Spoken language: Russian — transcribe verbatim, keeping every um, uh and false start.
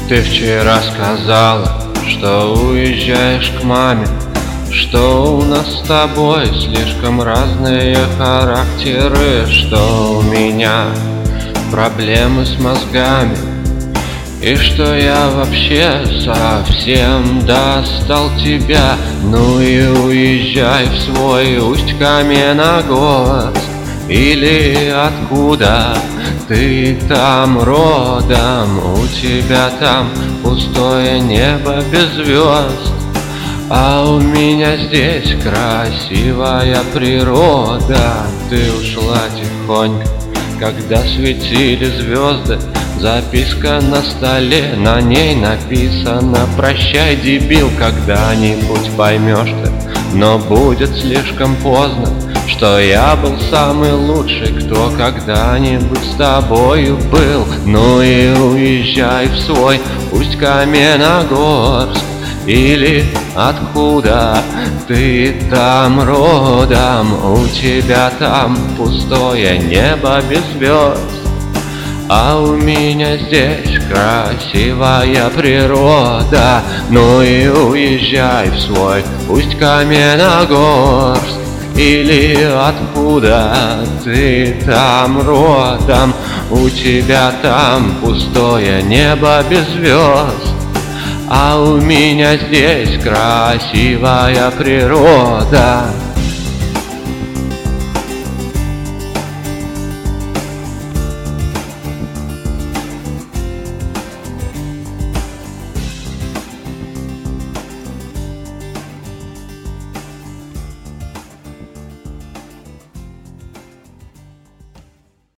Ты вчера сказала, что уезжаешь к маме, что у нас с тобой слишком разные характеры, что у меня проблемы с мозгами, и что я вообще совсем достал тебя. Ну и уезжай в свой Усть-Каменогорск, или откуда ты там родом. У тебя там пустое небо без звезд, а у меня здесь красивая природа. Ты ушла тихонько, когда светили звезды. Записка на столе, на ней написано: прощай, дебил, когда-нибудь поймешь ты, но будет слишком поздно, что я был самый лучший, кто когда-нибудь с тобою был. Ну и уезжай в свой Усть-Каменогорск, или откуда ты там родом. У тебя там пустое небо без звезд, а у меня здесь красивая природа. Ну и уезжай в свой Усть-Каменогорск, или откуда ты там родом. У тебя там пустое небо без звезд, а у меня здесь красивая природа.